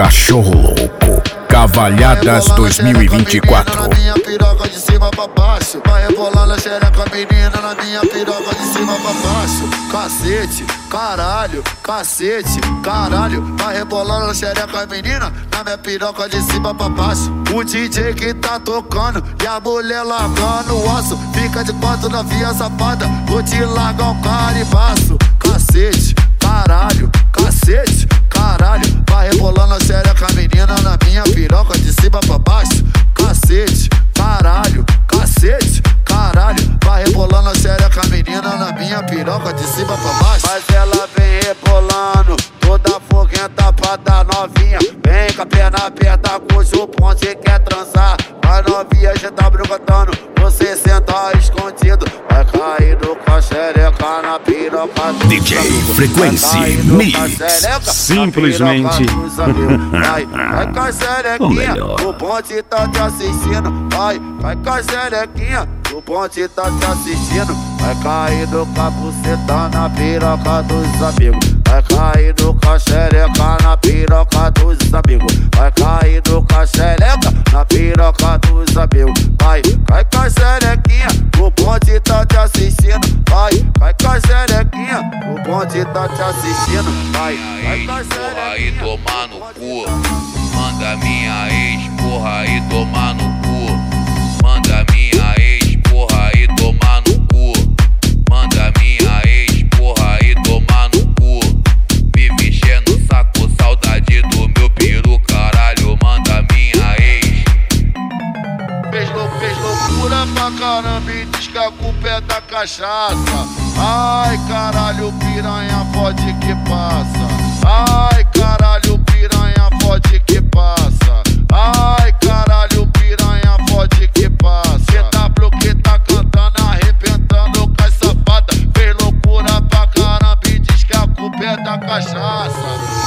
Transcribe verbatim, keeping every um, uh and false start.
Cachorro Louco, Cavalhadas dois mil e vinte e quatro. Na minha piroca de cima pra baixo, vai rebolando a xereca menina na minha piroca de cima pra baixo. Cacete, caralho, cacete, caralho, vai rebolando a xereca menina na minha piroca de cima pra baixo. O D J que tá tocando e a mulher largando o osso, fica de quatro na via safada, vou te largar um caribaço. Cacete, caralho, cacete, caralho, vai rebolando a xereca menina na minha piroca de cima pra baixo. Cacete, caralho, cacete, caralho, vai rebolando a xereca menina na minha piroca de cima pra baixo. Mas ela vem rebolando, toda foguenta pra dar novinha. Vem com a perna aberta, cujo ponte quer transar. Vai novinha, já tá brocotando, você senta escondido, vai cair do xereca na piroca do D J Frequency Mix. Simplesmente vai, vai com a xerequinha, o ponte tá te assistindo. Vai, vai com a xerequinha, o ponte tá te assistindo. Vai cair do capuceta na piroca dos amigos. Vai cair do xereca na piroca dos amigos. Vai cair do xereca na piroca dos amigos. Vai, vai com a xerequinha, o ponte tá te assistindo. Vai, vai com a xerequinha, o ponte tá te assistindo. Vai, vai com a xerequinha. Porra aí tomar no cu, manda minha ex, porra aí tomar no cu, manda minha ex, porra aí tomar no cu, manda minha ex, porra aí tomar no cu, me mexendo no saco, saudade do meu peru, caralho, manda minha ex. Fez, lou, fez loucura pra caramba e diz que a culpa é da cachaça. Ai caralho, piranha pode que passa.